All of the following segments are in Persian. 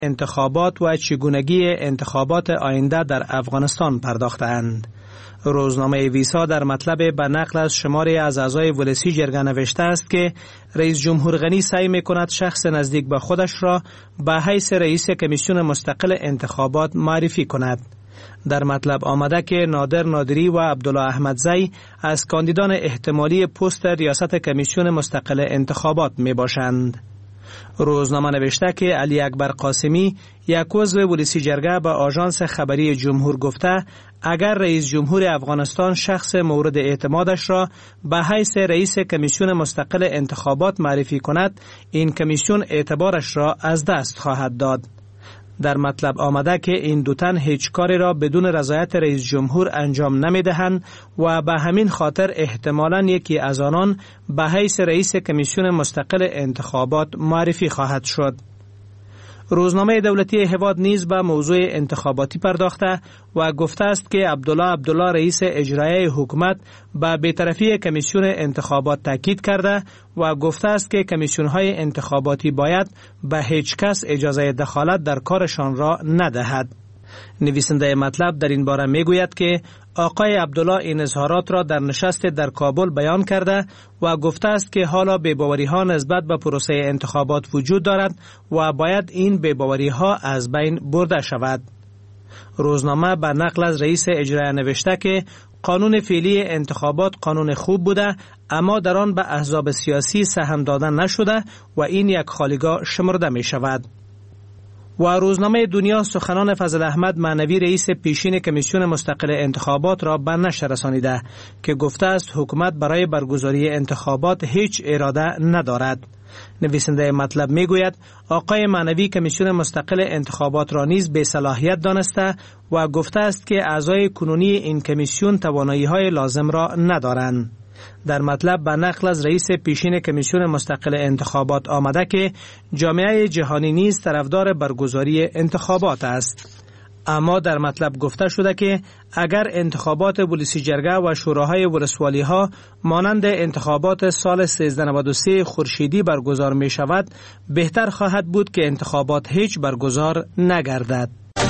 انتخابات و چگونگی انتخابات آینده در افغانستان پرداختند. روزنامه ویسا در مطلب به نقل از شماری از اعضای ولسی جرگه نوشته است که رئیس جمهور غنی سعی می‌کند شخص نزدیک به خودش را به حیث رئیس کمیسیون مستقل انتخابات معرفی کند. در مطلب آمده که نادر نادری و عبدالله احمدزی از کاندیدان احتمالی پست ریاست کمیسیون مستقل انتخابات می باشند. روزنامه نوشته که علی اکبر قاسمی یک عضو ولسی جرگه به آژانس خبری جمهور گفته اگر رئیس جمهور افغانستان شخص مورد اعتمادش را به حیث رئیس کمیسیون مستقل انتخابات معرفی کند، این کمیسیون اعتبارش را از دست خواهد داد. در مطلب آمده که این دو تن هیچ کاری را بدون رضایت رئیس جمهور انجام نمیدهند و به همین خاطر احتمالاً یکی از آنان به حیث رئیس کمیسیون مستقل انتخابات معرفی خواهد شد. روزنامه دولتی هواد نیز به موضوع انتخاباتی پرداخته و گفته است که عبدالله رئیس اجرایی حکومت به بی‌طرفی کمیسیون انتخابات تاکید کرده و گفته است که کمیسیون‌های انتخاباتی باید به هیچ کس اجازه دخالت در کارشان را ندهد. نویسنده مطلب در این باره میگوید که آقای عبدالله این اظهارات را در نشست در کابل بیان کرده و گفته است که حالا بی‌باوری‌ها نسبت به پروسه انتخابات وجود دارد و باید این بی‌باوری‌ها از بین برده شود. روزنامه به نقل از رئیس اجرایی نوشته که قانون فعلی انتخابات قانون خوب بوده، اما در آن به احزاب سیاسی سهم دادن نشده و این یک خالیگاه شمرده می شود. و روزنامه دنیا سخنان فضل احمد معنوی رئیس پیشین کمیسیون مستقل انتخابات را به نشر رسانیده که گفته است حکومت برای برگزاری انتخابات هیچ اراده ندارد. نویسنده مطلب میگوید آقای معنوی کمیسیون مستقل انتخابات را نیز بی صلاحیت دانسته و گفته است که اعضای کنونی این کمیسیون توانایی‌های لازم را ندارند. در مطلب به نقل از رئیس پیشین کمیسیون مستقل انتخابات آمده که جامعه جهانی نیز طرفدار برگزاری انتخابات است. اما در مطلب گفته شده که اگر انتخابات ولسی جرگه و شوراهای ولسوالی ها مانند انتخابات سال 1393 خورشیدی برگزار می شود، بهتر خواهد بود که انتخابات هیچ برگزار نگردد.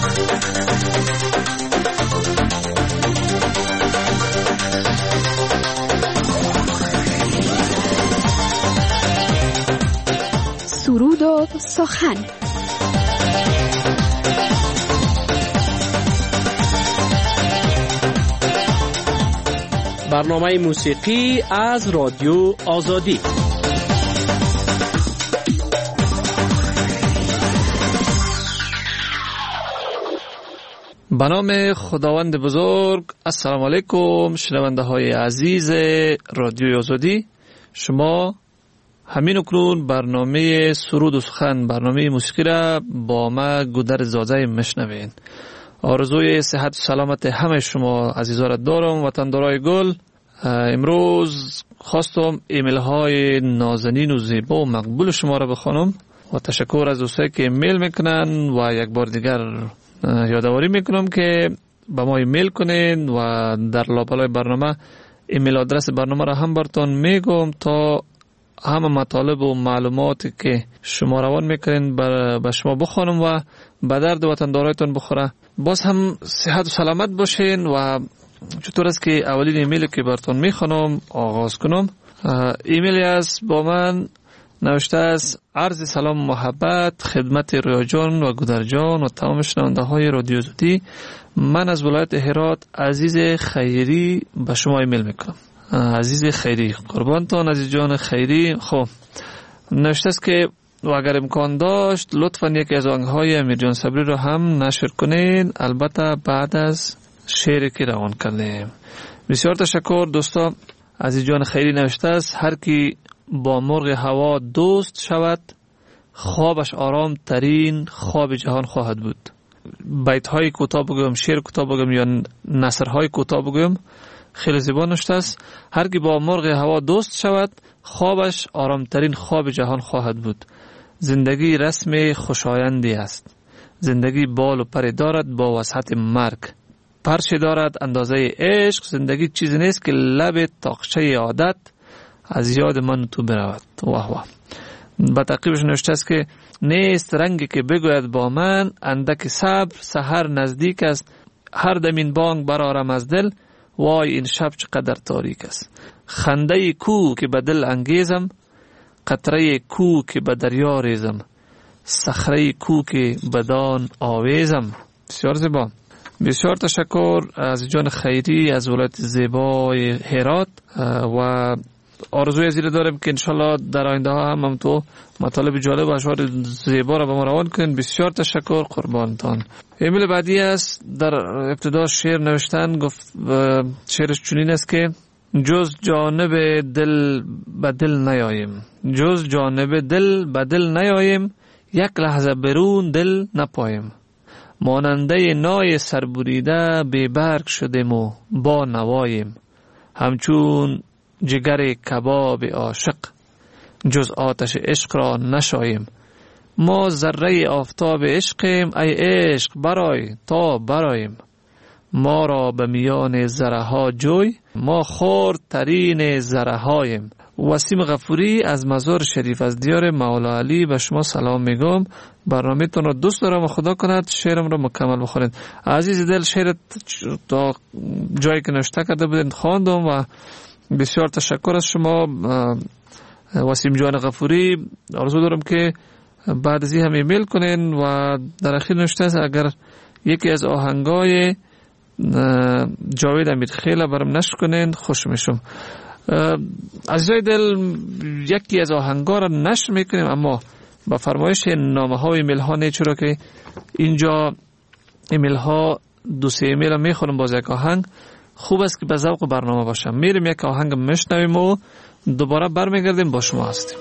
سرود و سخن. برنامه موسیقی از رادیو آزادی. به نام خداوند بزرگ. السلام علیکم شنونده های عزیز رادیو آزادی. شما همین اکنون برنامه سرود و سخن، برنامه موسیقی را با ما گودر زاده مشنوین. آرزوی صحت و سلامت همه شما عزیزا را دارم. وطندارای گل، امروز خواستم ایمیل های نازنین و زیبا و مقبول شما را بخوانم و تشکر از دوستایی که ایمیل میکنن و یک بار دیگر یادآوری میکنم که با ما ایمیل کنین و در لابلای برنامه ایمیل آدرس برنامه را هم براتون میگم تا همه مطالب و معلوماتی که شما روان میکنین به شما بخوانم و به درد وطندارایتون بخوره. باز هم صحت و سلامت باشین. و چطور است که اولین ایمیلی که براتون میخوانم آغاز کنم. ایمیلی است با من نوشته است: عرض سلام و محبت خدمت رویا جان و گودر جان و تمام شنونده های رادیو آزادی. من از ولایت هرات عزیز خیری به شما ایمیل میکنم. عزیز خیری، قربانتون عزیز جان خیری. خب نوشته است که و اگر امکان داشت لطفاً یکی از آهنگ‌های امیر جان صبری رو هم نشر کنین، البته بعد از شعری که روان کردیم. بسیار تشکر دوستا. عزیز جان خیری نوشته است: هر کی با مرغ هوا دوست شود خوابش آرام ترین خواب جهان خواهد بود. بیت های کوتاه بگم، شعر کوتاه بگم یا نثر های کوتاه بگم، خیلی زیبا نوشته است: هر کی با مرغ هوا دوست شود خوابش آرام ترین خواب جهان خواهد بود. زندگی رسم خوشایندی است. زندگی بال و پر دارد با وسعت مرگ. پرچه دارد اندازه عشق. زندگی چیزی نیست که لب تاقچه عادت از یاد من تو برود. واه واه. با تعقیبش نوشته است که نیست رنگی که بگوید با من اندک صبر سحر نزدیک است. هر دم این بانگ برآرم از دل وای این شب چقدر تاریک است. خنده کو که به دل انگیزم قطره کو که به دریا ریزم صخره کو که بدان آویزم. بسیار زیبا. بسیار تشکر از جان خیری از ولایت زیبای هرات و آرزوی زیر دارم که انشالله در آینده ها هم تو مطالب جالب و اشعار زیبا را به ما روان کنین. بسیار تشکر، قربانتان. ایمیل بعدی است. در ابتدا شعر نوشتن گفت شعرش چنین است که جز جانب دل به دل نیاییم، جز جانب دل به دل نیاییم، یک لحظه برون دل نپاییم. ماننده نای سربریده بی برگ شدیم و با نواییم. همچون جگر کباب عاشق جز آتش عشق را نشاییم. ما ذره آفتاب عشقیم ای عشق برای تا براییم. ما را به میان ذره ها جوی ما خرد ترین ذره هاییم. وسیم غفوری از مزار شریف از دیار مولا علی به شما سلام میگم. برنامه تون را دوست دارم و خدا کند شعرم را مکمل بخونید. عزیز دل شعر تا جایی که نوشته کرده بودید خواندم و بسیار تشکر از شما وسیم جان غفوری. آرزو دارم که بعد از این هم ایمیل کنین و در اخیر نوشته است اگر یکی از آهنگای جاوید امیرخیل برام نشر کنین خوش میشم. عزیزای دل یکی از آهنگا را نشر میکنیم اما با فرمایش نامه ها و ایمیل ها نه، چرا که اینجا ایمیل ها دو سه ایمیل میخونم باز یک آهنگ خوب است که به ذوق برنامه باشم. میریم یک آهنگ میشنویم و دوباره برمیگردیم با شما هستیم.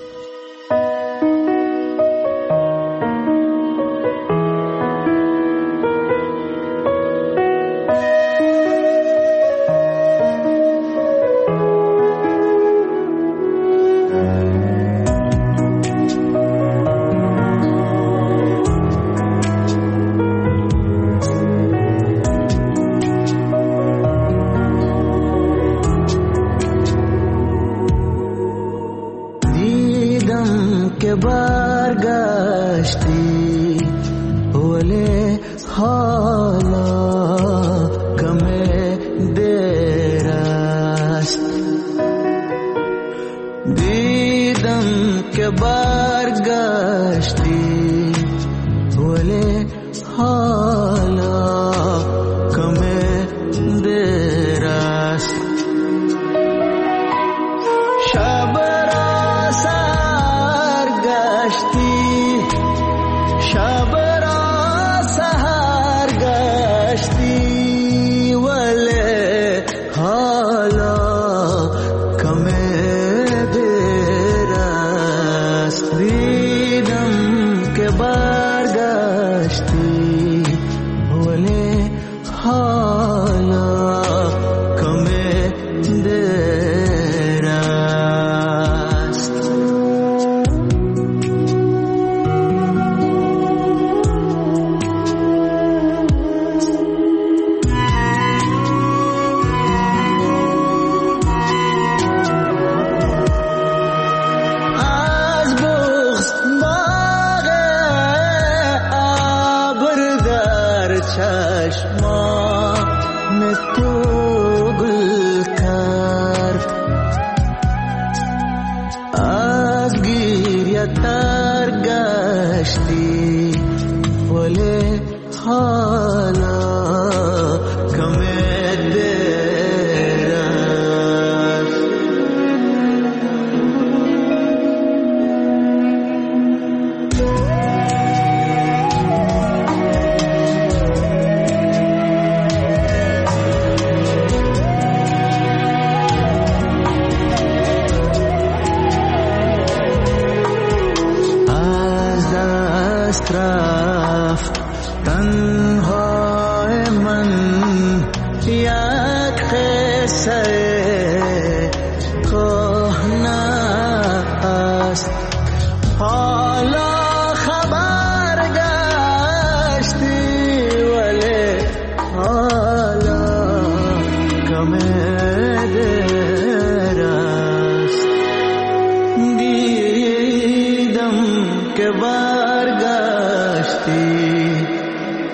के बार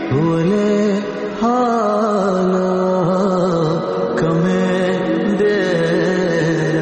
ولی حالا کم دیر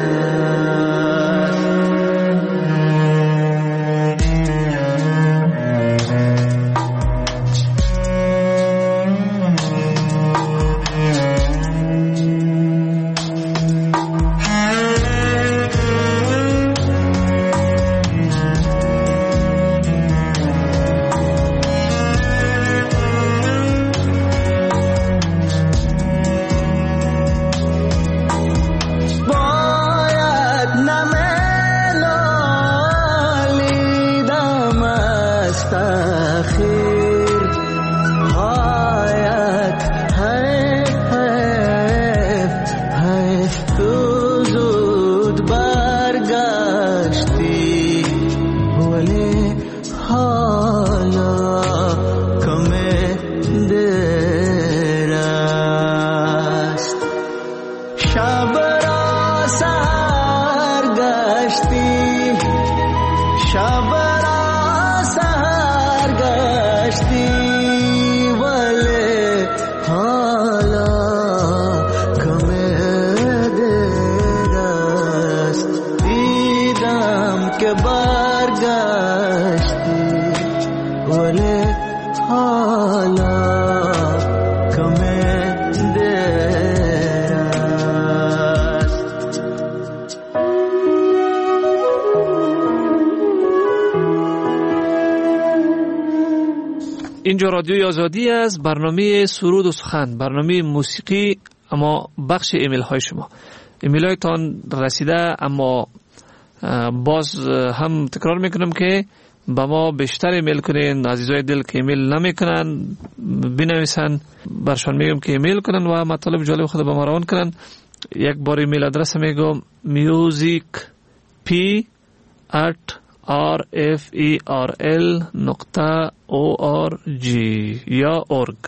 اینجا رادیوی آزادی است. برنامه سرود و سخن، برنامه موسیقی، اما بخش ایمیل های شما. ایمیل هایتان رسیده، اما باز هم تکرار میکنم که با ما بیشتر ایمیل کنین. عزیزای دل که ایمیل نمیکنن بنویسن، برشان میگم که ایمیل کنن و مطالب جالب خود با ما روان کنن. یک بار ایمیل آدرس میگم musicp@rferl.org یا org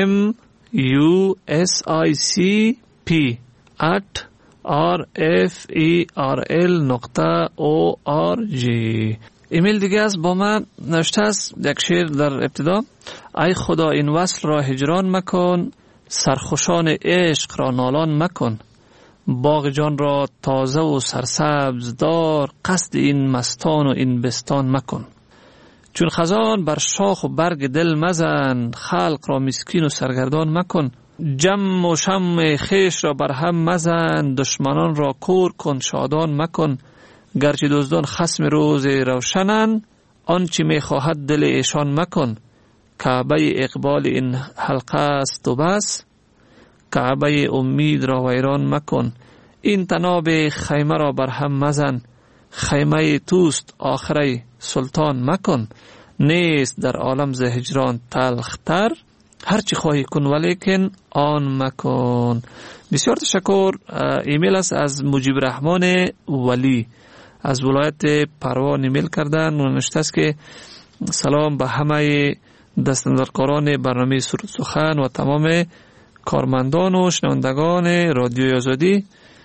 musicp@rferl.org. ایمیل دیگه از با من نوشته است یک شعر در ابتدا: ای خدا این وصل را هجران مکن، سرخوشان عشق را نالان مکن، باغ جان را تازه و سرسبز دار، قصد این مستان و این بستان مکن. چون خزان بر شاخ و برگ دل مزن، خلق را مسکین و سرگردان مکن. جم و شم خیش را بر هم مزن، دشمنان را کور کن شادان مکن. گرچه دزدان خصم روز روشنن، آنچه می خواهد دل ایشان مکن. کعبه اقبال این حلقه است و بس، کعبه امید را ویران مکن. این تناب خیمه را بر هم مزن، خیمه توست آخره سلطان مکن. نیست در عالم ز هجران تلختر، هرچی خواهی کن ولیکن آن مکن. بسیار تشکر. ایمیل است از مجیب رحمان ولی از ولایت پروان ایمیل کردن و نوشته است که سلام به همه دستاندرکاران برنامه سرود سخن و تمام کارمندان و شنوندگان رادیوی آزادی.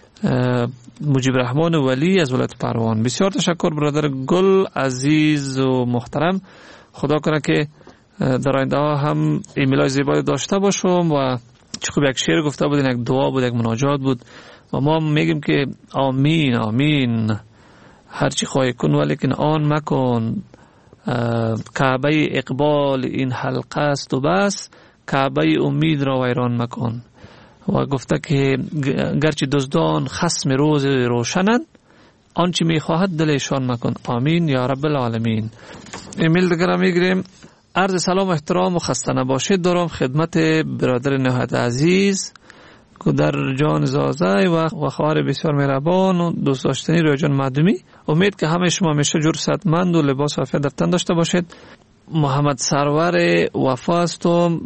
مجیب رحمان ولی از ولایت پروان. بسیار تشکر برادر گل عزیز و محترم. خدا کنه که در آینده ها هم ایمیل های زیبایی داشته باشم و چه خوب یک شعر گفته بودین، یک دعا بود، یک مناجات بود و ما میگیم که آمین آمین. هرچی خواهی کن ولیکن آن مکن. کعبه اقبال این حلقه است و بس، کعبه امید را ویران مکن. و گفته که گرچه دزدان خصم روز روشنند، آنچه میخواهد دلشان مکن. آمین یا رب العالمین. ایمیل دیگر میگیریم. عرض سلام و احترام و خسته نباشید دارم خدمت برادر نهایت عزیز که در جان زازه و خواهر بسیار مهربان و دوست داشتنی روی جان معدومی. امید که همه شما همیشه جور صحتمند و لباس عافیت در تن داشته باشید. محمد سرور وفا هستم،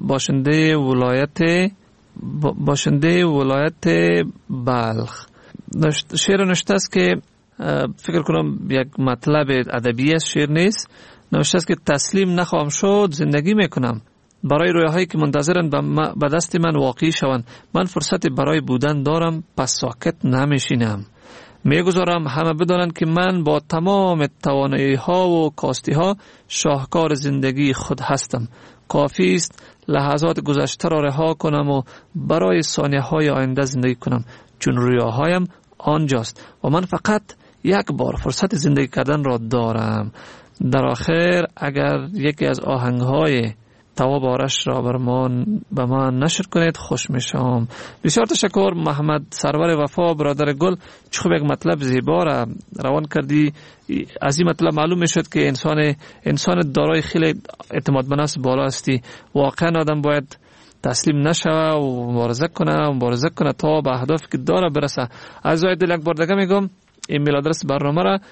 باشنده ولایت بلخ. شعر نوشته است که فکر کنم یک مطلب ادبی است، شعر نیست. نوشته است که تسلیم نخواهم شد، زندگی میکنم برای رویاهایی که منتظرند به دست من واقعی شوند. من فرصت برای بودن دارم، پس ساکت نمیشینم. میگذارم همه بدانند که من با تمام توانایی ها و کاستی ها شاهکار زندگی خود هستم. کافی است لحظات گذشته را رها کنم و برای ثانیه های آینده زندگی کنم، چون رویاهایم آنجاست و من فقط یک بار فرصت زندگی کردن را دارم. در آخر اگر یکی از آهنگهای تواب آرش را به من نشر کنید خوش میشم. بسیار تشکر محمد سرور وفا برادر گل، چه خوب یک مطلب زیبا را روان کردی. از این مطلب معلوم میشد که انسان دارای خیلی اعتماد به نفس بالا هستی. واقعا آدم باید تسلیم نشه و مبارزه کنه تا به اهدافی که داره برسه. از دل یک بار دیگه میگم ایمیل آدرس برنامه را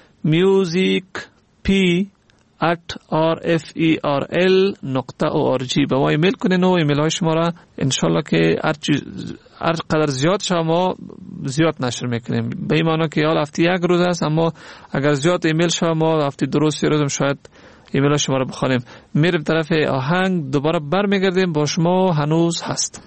musicp@rferl.org به ما ایمیل کنین و ایمیل های شما را انشالله که هر قدر زیاد شما زیاد نشر میکنیم. به این معنی که حال هفته یک روز است، اما اگر زیاد ایمیل شما هفته درست روزم شاید ایمیل شما را بخوانیم. میریم طرف آهنگ، دوباره برمیگردیم با شما. هنوز هست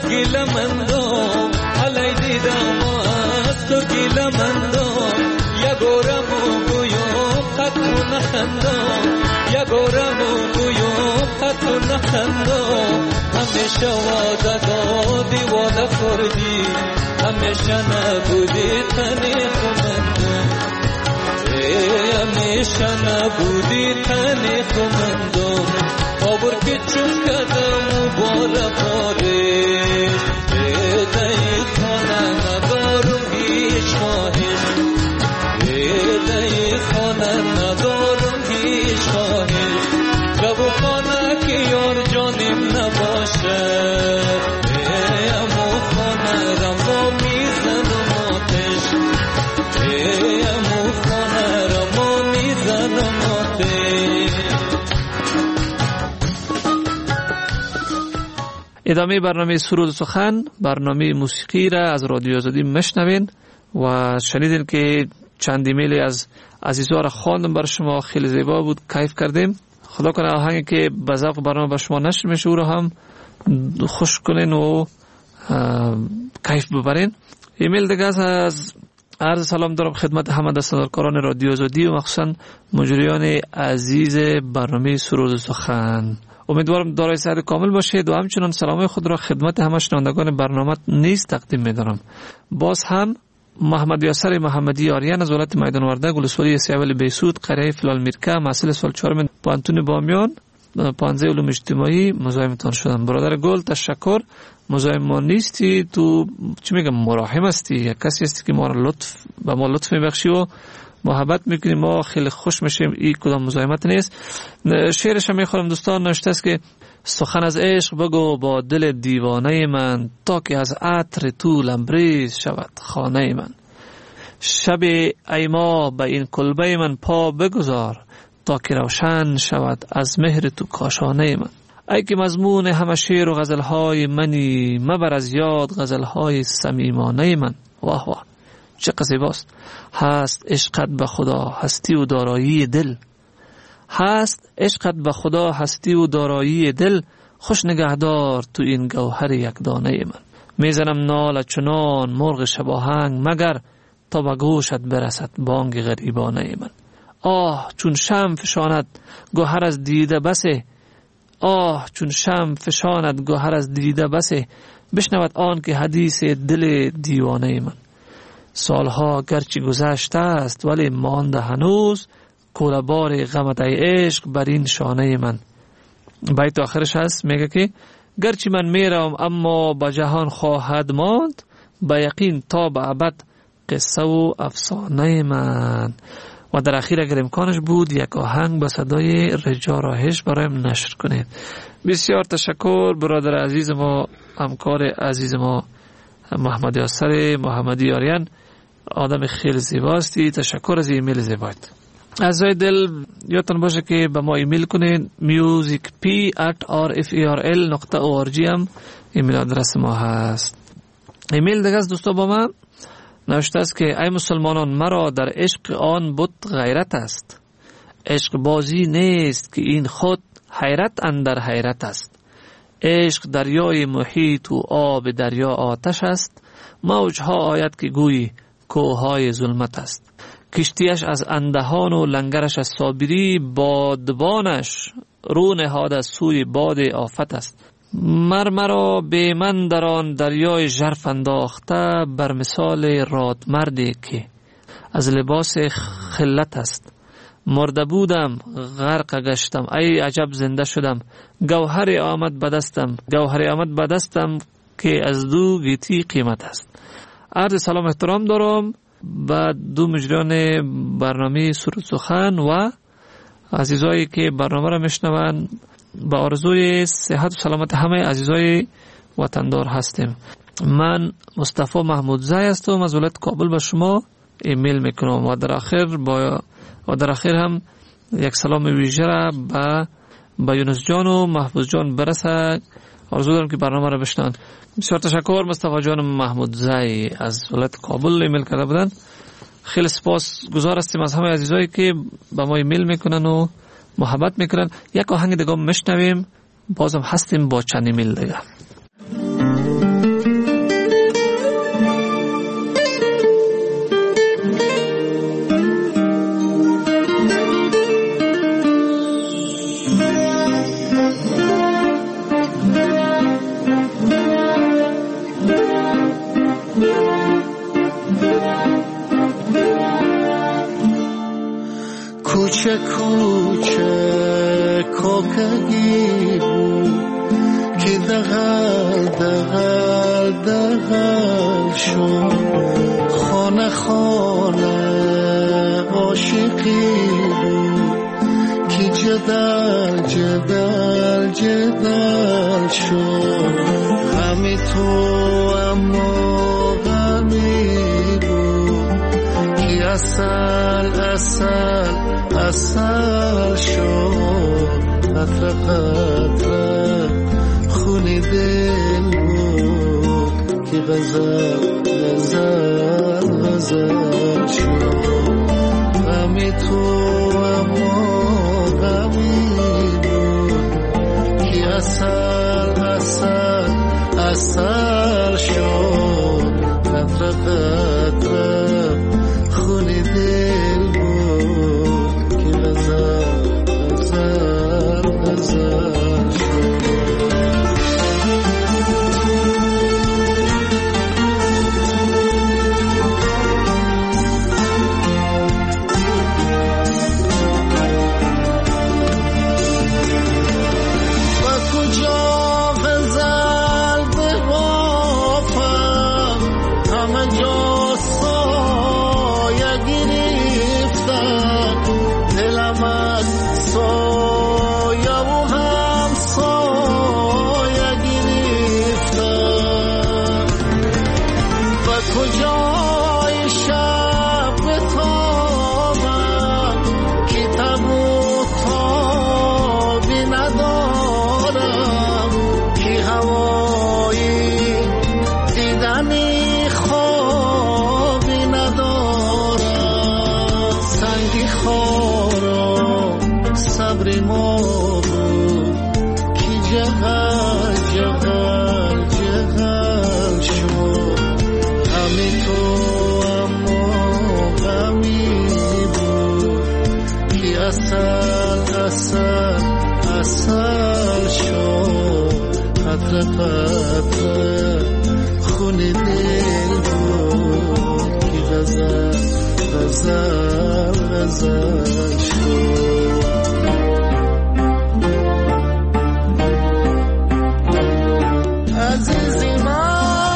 گیلمندم علی دیدم از تو گیلمندم یگورم گویم خطو نخندم یگورم گویم خطو نخندم همیشه وعده دادی وعده کردی همیشه نبودی تنی خمندم همیشه نبودی تنی خمندم آبر که چون کدم و بالا بارش دهی خانه ندارم هیچ خواهش دهی خانه ندارم هیچ خواهش گبو خانه که یار جانیم نباشه امو خانه رما میزنم آتش امو خانه رما میزنم آتش. ادامه برنامه سرود سخن، برنامه موسیقی را از رادیو آزادی مشنوین و شنیدین که چند ایمیل از عزیزا را خواندم بر شما، خیلی زیبا بود، کیف کردیم. خدا کنه آهنگی که به ذوق برنامه به شما نشر میشه او را هم خوش کنین و کیف ببرین. ایمیل دیگه از عرض سلام دارم خدمت همه دستاندارکاران رادیو آزادی و مخصوصا مجریان عزیز برنامه سرود سخن. امیدوارم دارای صحت کامل باشید و همچنان سلام خود را خدمت همه شنوندگان برنامه نیز تقدیم می‌دارم. باز هم محمد یاسر محمدی آریان از ولایت میدان وردک ولسوالی سیاولی بیسود قریه فلال میرکه محصل سال 4 پانتون بامیان 15 علوم اجتماعی مزاحمتان شدم. برادر گل تشکر، مزاحم ما نیستی، تو چی میگم مراحم هستی، یک کسی هستی که ما را به ما لطف میبخشی و محبت میکنی، ما خیلی خوش میشیم. این کدام مزاحمت نیست. شعرش هم میخوام دوستان، نوشته است که سخن از عشق بگو با دل دیوانه من تا که از عطر تو لبریز شود خانه من. شب ای ما به این کلبه من پا بگذار تا که روشن شود از مهر تو کاشانه من. ای که مضمون همه شعر و غزلهای منی مبر از یاد غزلهای صمیمانه من. واه واه چه زیباست. هست عشقت به خدا هستی و دارایی دل، هست عشقت به خدا هستی و دارایی دل، خوش نگهدار تو این گوهر یک دانه من. میزنم نال چنان مرغ شباهنگ مگر تا به گوشت برسد بانگ غریبانه من. آه چون شمع فشاند گوهر از دیده بسه، آه چون شمع فشاند گوهر از دیده بسه، بشنود آن که حدیث دل دیوانه من. سالها گرچه گذشته است ولی مانده هنوز کوله‌بار غمت ای عشق بر این شانه من. بیت آخرش هست میگه که گرچه من میرم اما با جهان خواهد ماند، با یقین تا به ابد قصه و افسانه من. و در اخیر اگر امکانش بود یک آهنگ با صدای رجا راهش برایم نشر کنید. بسیار تشکر برادر عزیز ما، همکار عزیز ما محمد یاسر محمدی آریان، آدم خیلی زیباستی. تشکر از ایمیل زیبایت. عزیزای دل یادتان باشه که به ما ایمیل کنید. musicp@rferl.org هم ایمیل آدرس ما هست. ایمیل دیگه از دوستا با ما نوشته است که ای مسلمانان مرا در عشق آن بت غیرت است، عشق بازی نیست که این خود حیرت اندر حیرت است. عشق دریای محیط و آب دریا آتش است، موجها آید که گویی کوههای ظلمت است. کشتیش از اندهان و لنگرش از صابری، بادبانش رو نهاد از سوی باد آفت است. مرمرا به من در آن دریای ژرف انداخته، بر مثال رادمردی که از لباس خلت است. مرده بودم غرق گشتم، ای عجب زنده شدم. گوهر آمد به دستم که از دو گیتی قیمت است. عرض سلام احترام دارم به دو مجریان برنامه سرود سخن و عزیزایی که برنامه را میشنون. با آرزوی صحت و سلامت همه عزیزای وطندار هستیم. من مصطفی محمودزی هستم از ولایت کابل به شما ایمیل میکنم و در آخر هم یک سلام ویژه را به یونس جان و محفوظ جان برسه. آرزو دارم که برنامه را بشنون. بسیار تشکر. مصطفی جان محمودزی از ولایت کابل ایمیل کرده بودن. خیلی سپاس گزار هستیم از همه عزیزایی که به ما ایمیل میکنن و محبت میکنن. یک آهنگ دیگه میشنویم، بازم هستیم با چند ایمیل دیگه. کوچه کوچه کوکگی بود که دغل دغل دغل شد، خانه خانه عاشقی بود که جدل جدل جدل شد. غمی تو اما غمی بود که اصل اصل اصل شد. قطره قطره خونی دل بود که غزل غزل غزل شد. غمی تو اما غمی بود که اصل اصل اصل شد. قطره قطره خونی دل بود که غزل غزل غزل شد. خونی دل بود که غزل غزل غزل شد. عزیزی من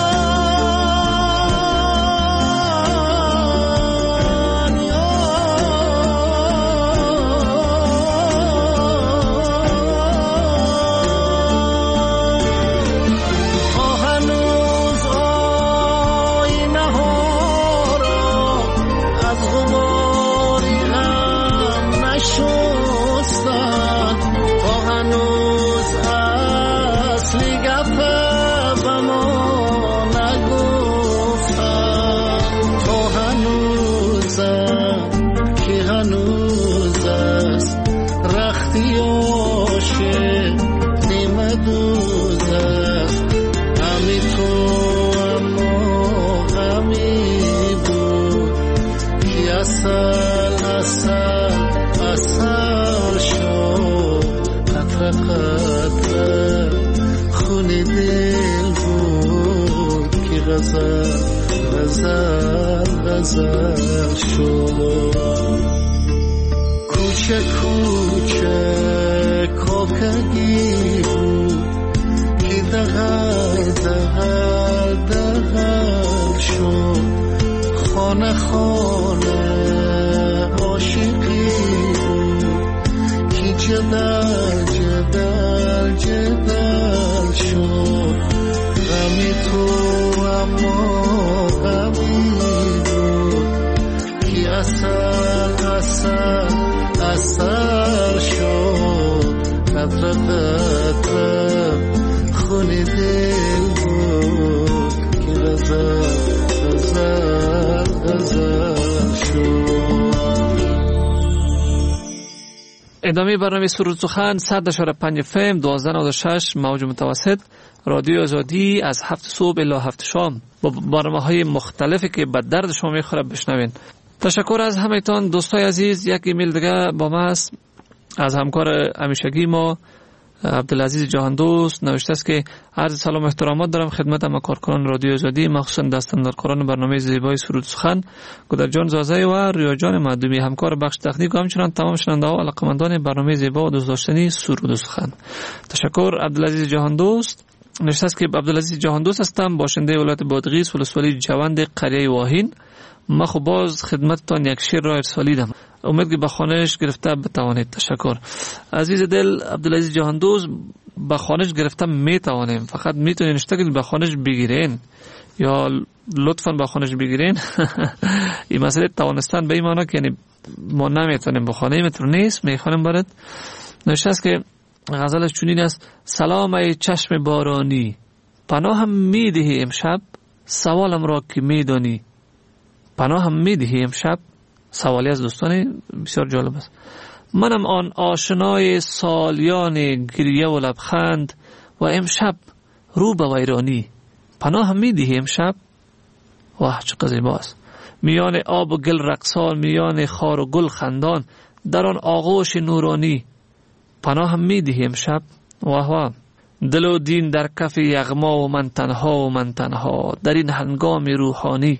خونی دل بود که غزل غزل غزل شد. کوچه کوچه کوکگی بود که دغل دغل دغل شد. خانه خانه عاشقی بود که جدل جدل جدل شد. غمی تو اما غمی بود که اصل اصل اصل شد. قطره قطره خونی دل بود که غزل غزل غزل شد. ادامه برنامه سرود سخن 100.5 FM 1296 موج متوسط رادیو آزادی از 7 صبح الی 7 شام با برنامه‌های مختلفی که به درد شما می‌خوره بشنوین. تشکر از همه‌تان دوستای عزیز. یک ایمیل دیگه با ما است از همکار همیشگی ما عبدالعزیز جهان دوست نوشته است که عرض سلام و احترامات دارم خدمت همکاران رادیو آزادی، مخصوصا دستاندارکاران برنامه زیبای سرود سخن، گودرجان زازای و ریاجان معدومی، همکار بخش تکنیک و همچنان تمام شنونده‌ها و علاقه‌مندان برنامه زیبا و دوست داشتنی سرود سخن. تشکر عبدالعزیز جهان دوست. نوشته است که عبدالعزیز جهان دوست هستم، باشنده ولایت بادغیس، ولسوالی جوند، قریه واهین. ما خب باز خدمتتان یک شعر را ارسالیدم، امید که به خوانش گرفته بتوانید. تشکر عزیز دل عبدالعزیز جهان دوست. به خوانش گرفته میتوانیم، فقط میتونین اشتغل به خوانش بگیرین یا لطفاً به خوانش بگیرین. این مسئله توانستن به این معنی که یعنی ما نمیتونیم بخوانیم، اینطور نیست. میخوانیم برات. نوشته است که غزلش چنین است: سلام ای چشم بارانی، پناهم میدهی امشب، سوالم را که میدانی. پناهم میدهی امشب، سوالی از دوستان بسیار جالب است. منم آن آشنای سالیان گریه و لبخند و امشب رو به ویرانی. پناهم میدهی امشب، واه چقدر زیباست. میان آب و گل رقصان، میان خار و گل خندان، در آن آغوش نورانی. پناهم میدهی امشب، واه واه. دل و دین در کف یغما و من تنها در این هنگام روحانی.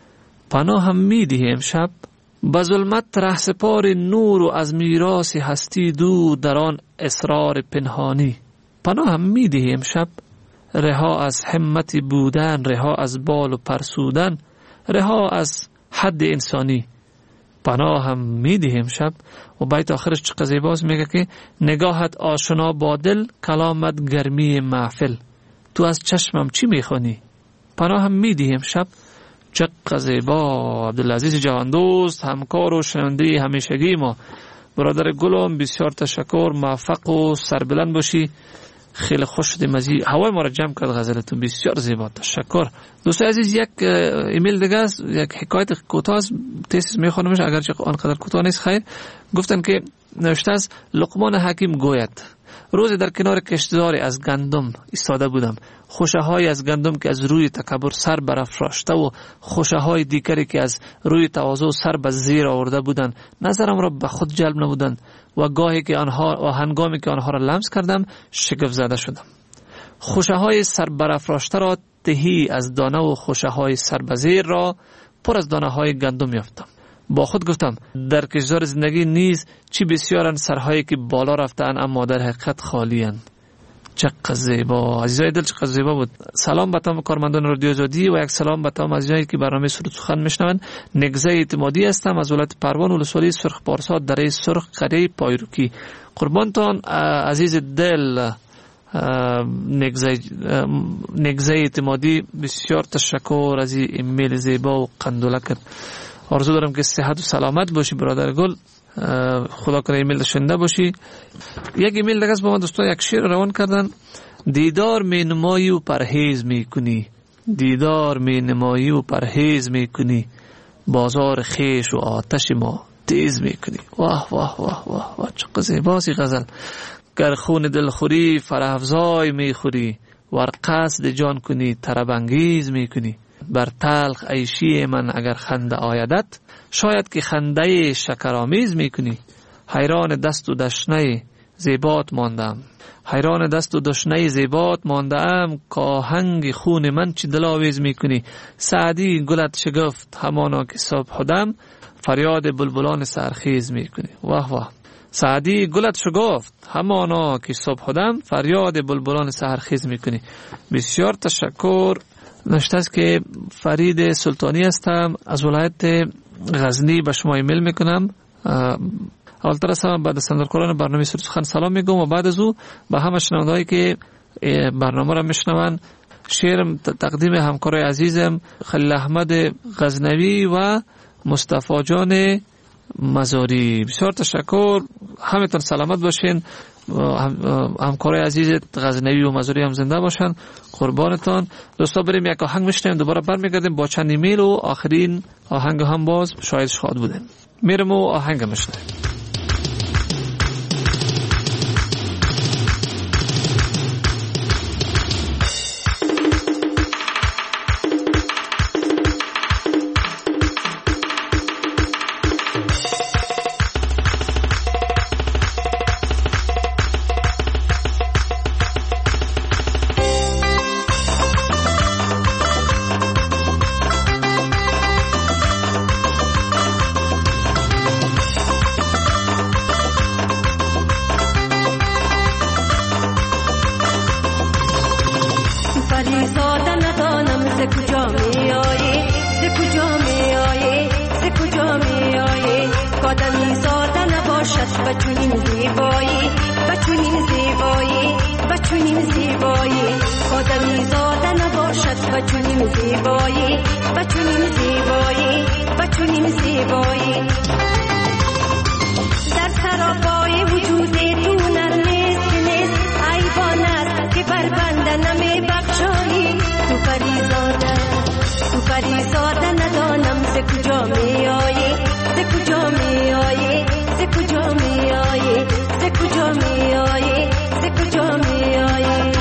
پناهم میدهی امشب، به ظلمت رهسپار نور و از میراث هستی دور در آن اسرار پنهانی. پناهم میدهی امشب، رها از همت بودن، رها از بال و پرسودن، رها از حد انسانی. پناهم میدهی امشب. و بیت آخرش چقدر زیباست، میگه که نگاهت آشنا با دل، کلامت گرمی محفل، تو از چشمم چی میخوانی. پناهم میدهی امشب. چقدر زیبا. عبدالعزیز جهان دوست، همکار و شنونده همیشگی ما، برادر گلم، بسیار تشکر. موفق و سربلند باشی. خیلی خوش شدیم از این هوای ما را جمع کرد غزلتون، بسیار زیبا. تشکر. دوستان عزیز، یک ایمیل دیگه است، یک حکایت کوتاه است، تیسیس میخوانمش اگرچه آنقدر کوتاه نیست. خیر، گفتن که نوشته است: لقمان حکیم گوید روزی در کنار کشتزاری از گندم ایستاده بودم. خوشه های از گندم که از روی تکبر سر برافراشته و خوشه های دیگری که از روی تواضع سر به زیر آورده بودند نظرم را به خود جلب نمودند و هنگامی که آنها را لمس کردم شگفت زده شدم. خوشه های سر برافراشته را تهی از دانه و خوشه های سر به زیر را پر از دانه های گندم یافتم. با خود گفتم در کشور زندگی نیز چی بسیارن سرهایی که بالا رفتن اما در حقیقت خالی‌اند. چقدر زیبا. عزیزای دل چقدر زیبا بود. سلام به تمام کارمندان رادیو آزادی و یک سلام به تمام عزیزانی که برنامه سرود سخن میشنوند. نگزه اعتمادی هستم از ولایت پروان، ولسوالی سرخ پارسا، دره سرخ، قریه پایروکی. قربانتان عزیز دل نگزه اعتمادی، بسیار تشکر از این ایمیل زیبا و قندولک. آرزو دارم که صحت و سلامت باشی برادر گل. خدا کنه ایمیل شنده باشی. یک ایمیل دیگه است با من دوستان، یک شعر روان کردن: دیدار می نمایی و پرهیز می کنی، دیدار می نمایی و پرهیز می کنی، بازار خیش و آتش ما تیز می کنی. واه واه واه واه واه چقدر زیباست غزل. گر خون دل خوری فرافزای می خوری، ور قصد جان کنی طرب انگیز می کنی. بر تلخ عیشی من اگر خنده آیدت، شاید که خنده شکرآمیز میکنی. حیران دست و دشنه زیبات ماندم، حیران دست و دشنه زیبات ماندم، که آهنگ خون من چی دلاویز میکنی. سعدی گلت شگفت همانا که صبح دم، فریاد بلبلان سرخیز میکنی. واه واه. سعدی گلت شگفت همانا که صبح دم، فریاد بلبلان سرخیز میکنی. بسیار تشکر. نوشته است که فرید سلطانی هستم، از ولایت غزنی به شما ایمیل میکنم. اولتر از همه بعد دستاندارکاران برنامه سرود سخن سلام میگم و بعد از او به همه شنوندهایی که برنامه را میشنون شعرم تقدیم همکارای عزیزم خلیل احمد غزنوی و مصطفی جان مزاری. بسیار تشکر. همتون سلامت باشین. همکارای عزیز غزنوی و مزاری هم زنده باشن. قربانتان. دوستا بریم یک آهنگ میشنیم، دوباره برمیگردیم با چند ایمیل و آخرین آهنگ هم باز شاید شاد بودیم. میرم و آهنگ میشنیم. ز کجا میایی ز کجا میایی ز کجا میایی آدمی زاده نباشد و چنین زیبایی و چنین زیبایی و چنین زیبایی آدمی زاده نباشد و چنین زیبایی و چنین زیبایی و چنین زیبایی در سراپای وجود تو نرمست نیست عیبان است که بر بنده نمی بخشایی تو پریزاده ندانم ز کجا میایی ز کجا میایی ز کجا میایی ز کجا میایی ز کجا میایی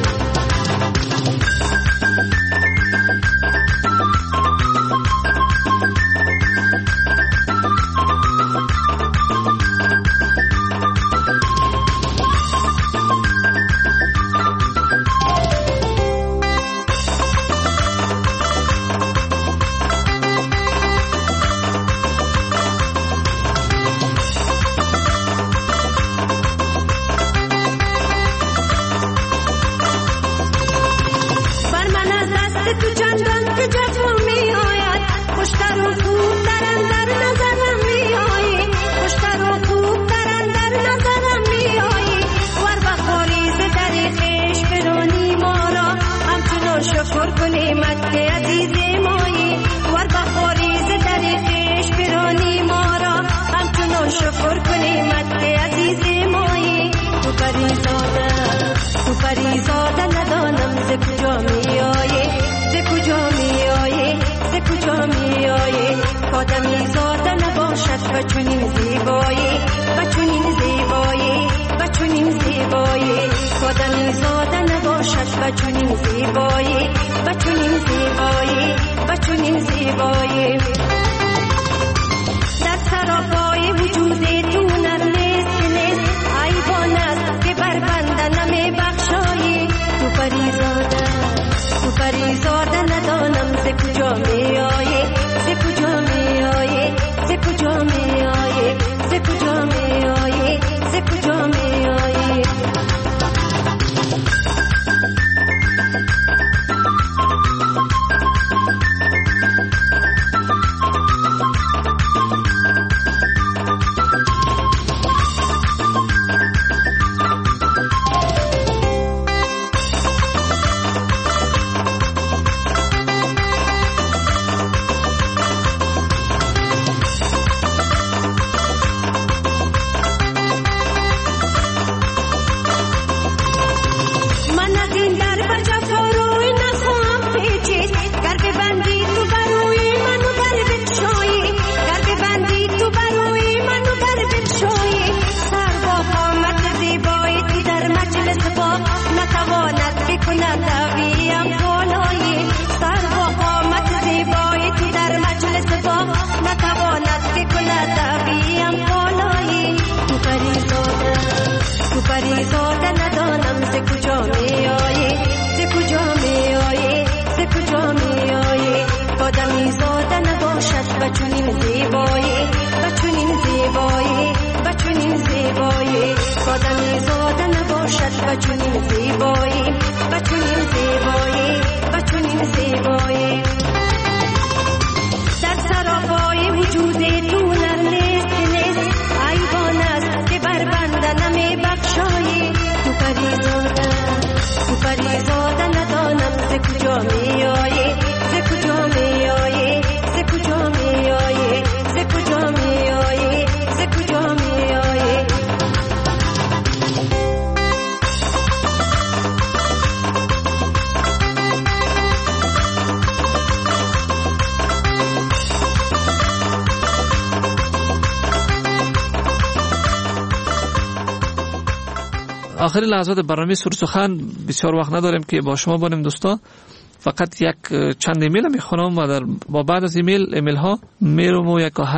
آخرین لحظات برنامه سرود سخن، بسیار وقت نداریم که با شما باشیم دوستا. فقط یک چند ایمیل میخونم و با بعد از ایمیل ها میرم و یک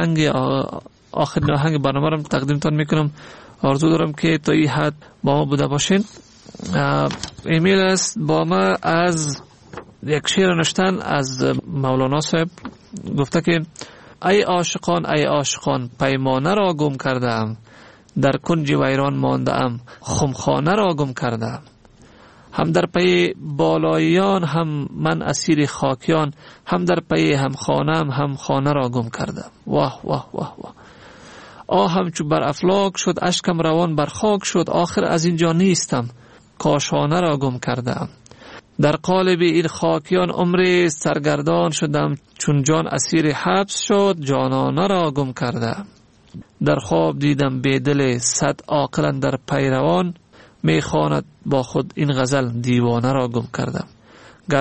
آخرین آهنگ برنامه رو تقدیمتان میکنم. آرزو دارم که تا این حد با ما بوده باشین. ایمیل است با ما از یک شعر نوشتن از مولانا صاحب. گفته که ای عاشقان پیمانه را گم کردم، در کنج ویران مانده ام خمخانه را گم کردم. هم در پی بالاییان هم من اسیر خاکیان، هم در پی هم خانم هم خانه را گم کردم. واه واه واه واه. آهم چو بر افلاک شد، اشکم روان بر خاک شد، آخر از اینجا نیستم، کاشانه را گم کردم. در قالب این خاکیان عمری سرگردان شدم، چون جان اسیر حبس شد، جانانه را گم کردم. در خواب دیدم بیدل صد عاقل در پیروان، میخواند با خود این غزل دیوانه را گم کردم. گر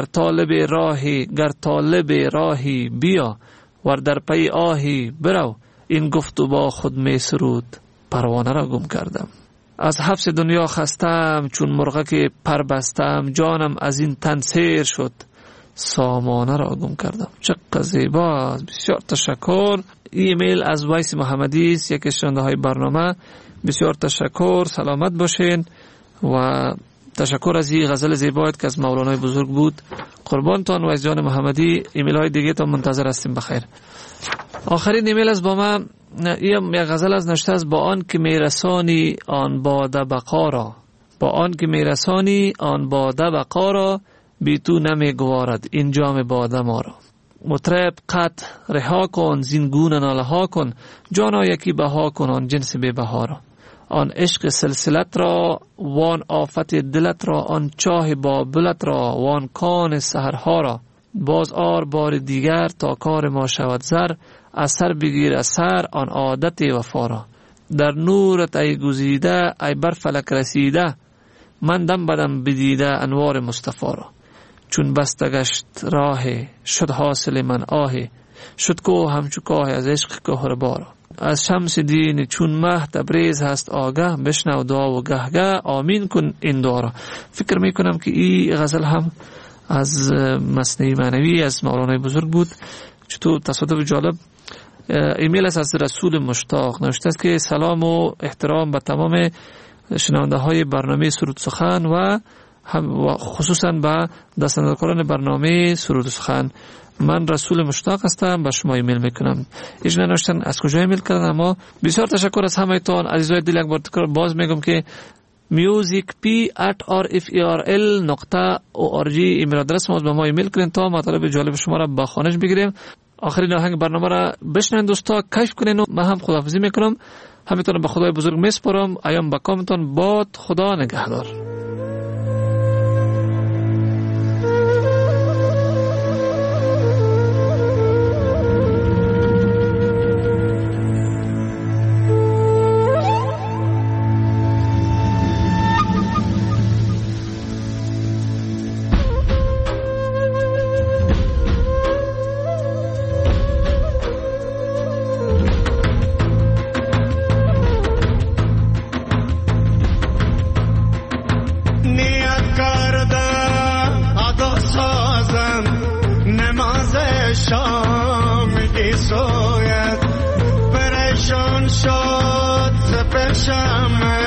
طالب راهی بیا، ور در پی آهی برو، این گفت و با خود می سرود، پروانه را گم کردم. از حبس دنیا خستم، چون مرغک پر بستم، جانم از این تن سیر شد، سامانه را گم کردم. چقدر زیبا، بسیار تشکر. ایمیل از ویس محمدی است، یکی از شنونده های برنامه. بسیار تشکر، سلامت باشین و تشکر از این غزل زیبایت که از مولانای بزرگ بود. قربانتان ویس جان محمدی. ایمیل های دیگه تا منتظر هستیم. بخیر. آخرین ایمیل از با من یک غزل از نشته است: با آن که میرسانی آن باده بقا را، با آن که میرسانی آن باده بقا را، بی تو نمیگوارد این جام باده ما را. مطرب قط رها کن، زین گونه ناله ها کن، جانا یکی بها کن آن جنس بی بها را. آن عشق سلسلت را، وان آفت دلت را، آن چاه بابلت را، وان کان سحرها را. باز آر بار دیگر تا کار ما شود زر، از سر بگیر از سر آن عادت وفا را. در نورت ای گزیده ای بر فلک رسیده، من دم بدم بدیده انوار مصطفی را. چون بستگشت راه شد حاصل من آه، شد کوه همچو کاه از عشق کهربارا. از شمس دین چون مه تبریز هست آگه، بشنو دعا و گهگه آمین کن این دعا را. فکر میکنم که این غزل هم از مثنوی معنوی از مولانای بزرگ بود. چطور تصادف جالب. ایمیل است از رسول مشتاق، نوشته است که سلام و احترام به تمام شنونده های برنامه سرود سخن و خصوصا به دستاندرکاران برنامه سرود سخن. من رسول مشتاق هستم، به شما ایمیل میکنم. ایش ننوشتن از کجا ایمیل کردن، اما بسیار تشکر از همه تان عزیزای دل. یک بار تکرار باز میگم که musicp@rfrl.org ایمیل آدرس ما، به ما ایمیل کنین تا مطالب جالب شما را به خوانش بگیریم. آخرین آهنگ برنامه را بشنوین دوستا، کیف کنین و من هم خداحافظی میکنم. همینطور به خدای بزرگ میسپارم. ایام به کامتان باد. خدا نگهدار. شام گی سوید پریشان شد ز پشم